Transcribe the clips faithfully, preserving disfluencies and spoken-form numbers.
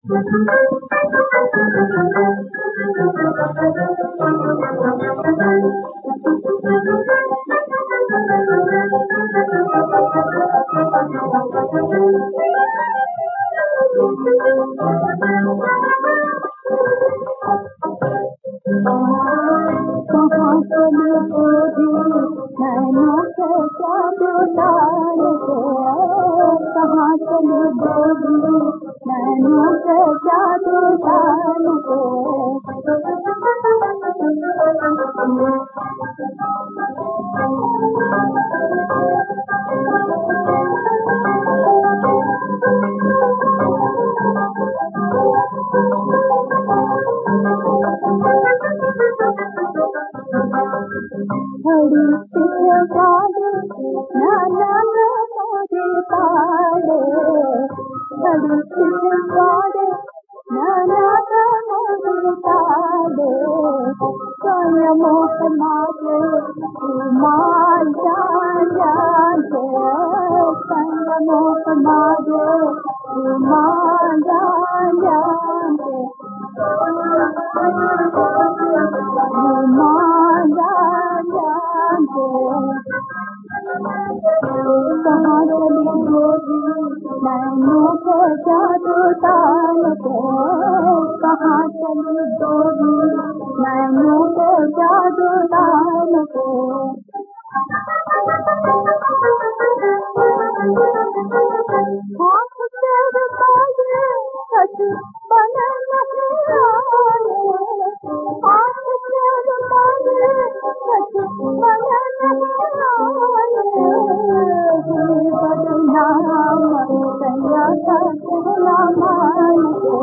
कहाँ चली गोरी नैनों के जादू डाल के, कहाँ चली गोरी नैनों के जादू डाल के। घड़ी पीछे बाड़े नाना मोरे ताड़े, घड़ी पीछे बाड़े नाना मोरे ताड़े। संयमों के मारे मार जान जान के, संयमों के मारे मार जान जान के, मार जान जान के। कहाँ चली गोरी नैनों के जादू डाल के, कहाँ चली गोरी नैनों के जादू डाल के। आँख तेरे बाजे सच बन नहीं आए, आँख तेरे बाजे सच बन नहीं आए। बदनाम सैया का कहना मान के,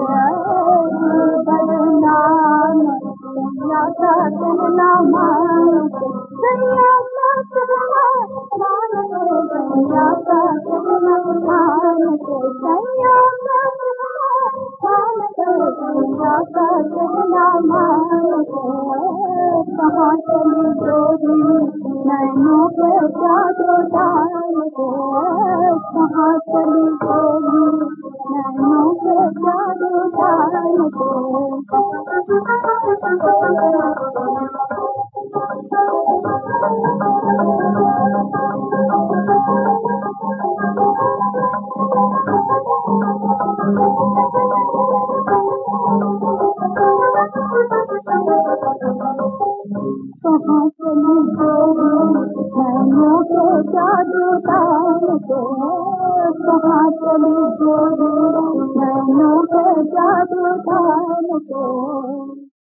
बदनाम सैया का कहना मान के, सैया का कहना मान के, सैया का कहना मान के, सैया का कहना मान के, सैया का कहना मान के। कहाँ चली गोरी नैनों के जादू डाल के, कहाँ चली गोरी नैनों के जादू डाल के। कहाँ चली गोरी नैनों के जादू डाल के, कहाँ चली गोरी नैनों के जादू डाल के।